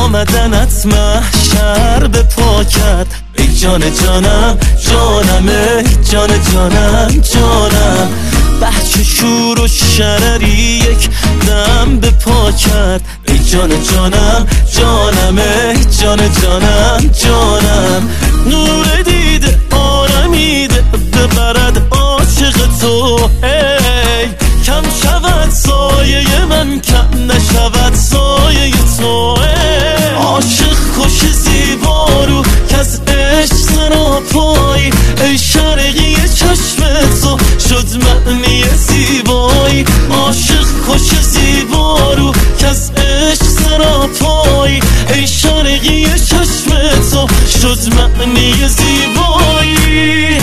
آمدنت محشر به پا کرد. ای جان جانم جانم، ای جان جانم جانم. بچه شور و شرری یک دم به پا کرد. ای جان جانم جانم، ای جان جانم جانم. نور دیده آرمیده ببرد عاشق تو، ای کم شود سایه من، کم نشود سایه تو. عاشق خوش زیبا رو که از عشق سراپایی، ای شرقی چشم تو شد معنی زیبایی. عاشق خوش زیبا رو که از عشق سراپایی، ای شرقی چشم تو شد معنی زیبایی.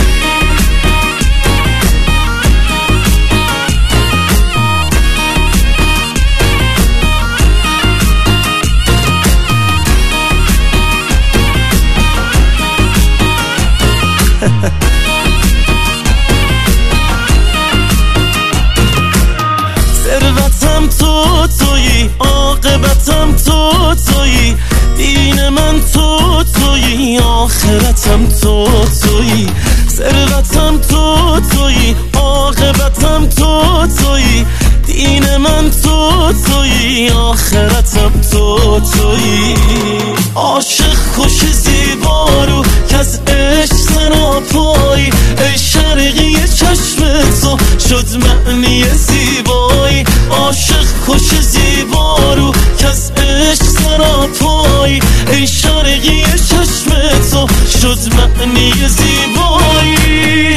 ثروتم تو تویی، عاقبتم تو تویی، دین من تو تویی، آخرتم تو تویی. ثروتم تو تویی، عاقبتم تو تویی، دین من تو تویی، آخرتم تو تویی. عاشق خوش زیبا رو که از عشق سراپایی، ای شرقی چشم تو شد معنی زیبایی. عاشق خوش زیبا رو که از عشق سراپایی، ای شرقی چشم تو شد معنی زیبایی.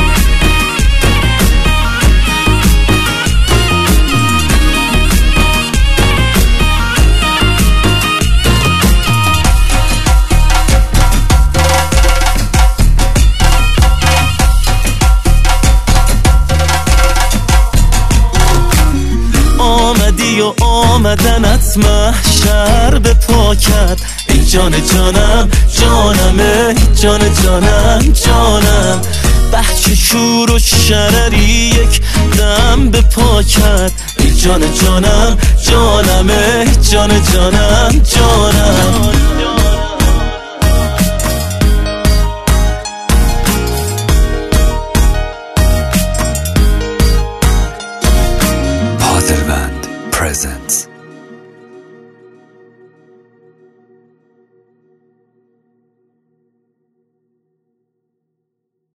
آمدی و آمدنت محشر به پا کرد. ای جان جانم جانم، ای جان جانم جانم. بچه شور و شرری یک دم به پا کرد. ای جان جانم جانم، ای جان جانم جانم.